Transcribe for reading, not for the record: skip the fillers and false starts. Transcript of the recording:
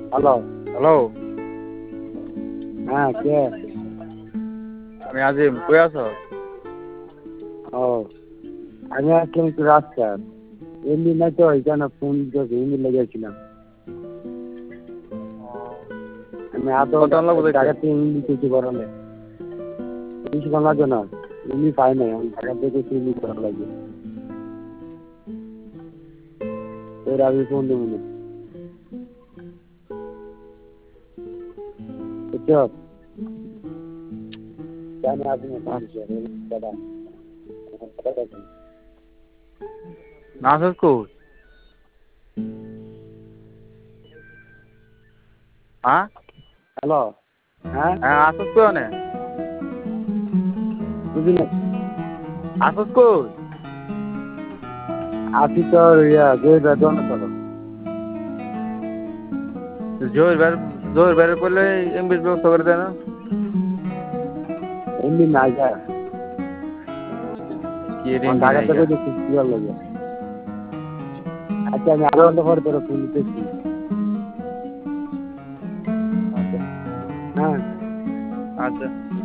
Hello. Hello, হ্যাঁ, কে? আমি আজিম। কই আছো? ও, আমি আসলাম একটু রাস্তার। এমনি নাই তো এখানে ফোন দিয়ে এমনি লেগেছিলাম। আমি আদৌ কত লাগবো দেখতে? ঢাকা থেকে এমনি কিছু করালে বেশিক্ষণ লাগবে না। এমনি পাই নাই, আমি ঢাকা থেকে এমনি করা লাগে। তোর আমি ফোন দেবো না, বুঝছো? জানি আপনি দাদা নাসিস কই? হ্যাঁ? হ্যালো। হ্যাঁ, হ্যাঁ, আসিস কই ওনে? বুঝি না। আসিস কই? আছি তো যে বেদন করো জহির বাইরে করলে এমবির ব্যবস্থা করে দেয় না? এমনি না যায়। কি রে আমার এমবি ঢাকা নাই থেকে গা? দেখছি ক্লিয়ার লাগে। আচ্ছা, আমি আধা ঘন্টা পরে তোর ফোন দিতেছি। আচ্ছা হ্যাঁ। আচ্ছা।